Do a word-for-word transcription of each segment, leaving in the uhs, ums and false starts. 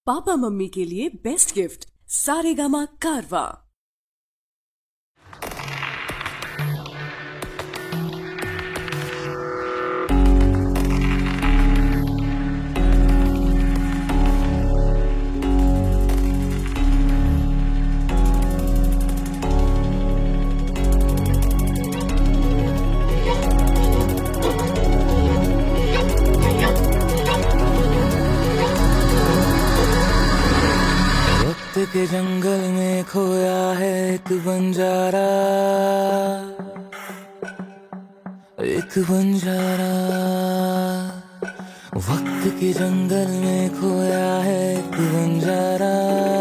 Papa mummy के लिए best gift Saregama कारवा। वक्त के जंगल में खोया है एक बंजारा, एक बंजारा। वक्त के जंगल में खोया है एक बंजारा।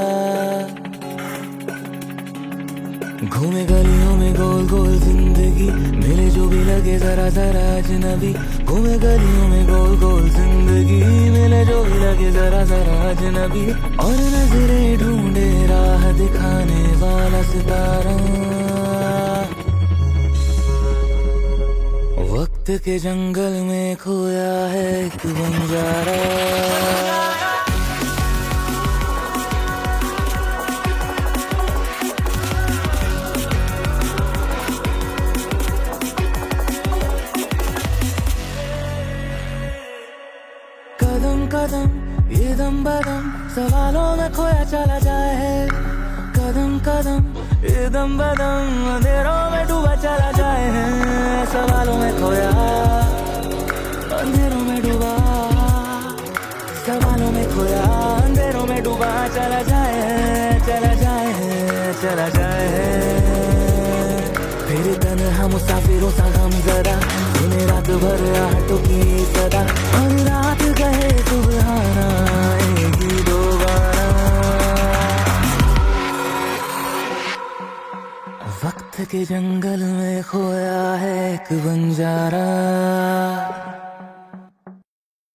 घूमे गलियों में गोल गोल जिंदगी, मिले जो भी लगे जरा जरा अजनबी। घूमे गलियों में गोल गोल जिंदगी, मिले जो भी लगे जरा जरा अजनबी। और नजरें ढूंढे राह दिखाने वाला सितारा। वक्त के जंगल में खोया है एक बंजारा। कदम कदम ये दम बदम सवालों में खोया चला जाए है। कदम कदम ये दम बदम अंधेरों में डूबा चला जाए है। सवालों में खोया अंधेरों में डूबा, सवालों में खोया अंधेरों में डूबा चला जाए है, चला जाए है, चला जाए है। फिर तन्हा मुसाफिरों सा गम जरा, सुने रात भर आहटों की सदा। और रात गए सुबहाना आएगी दोबारा। वक्त के जंगल में खोया है एक बंजारा।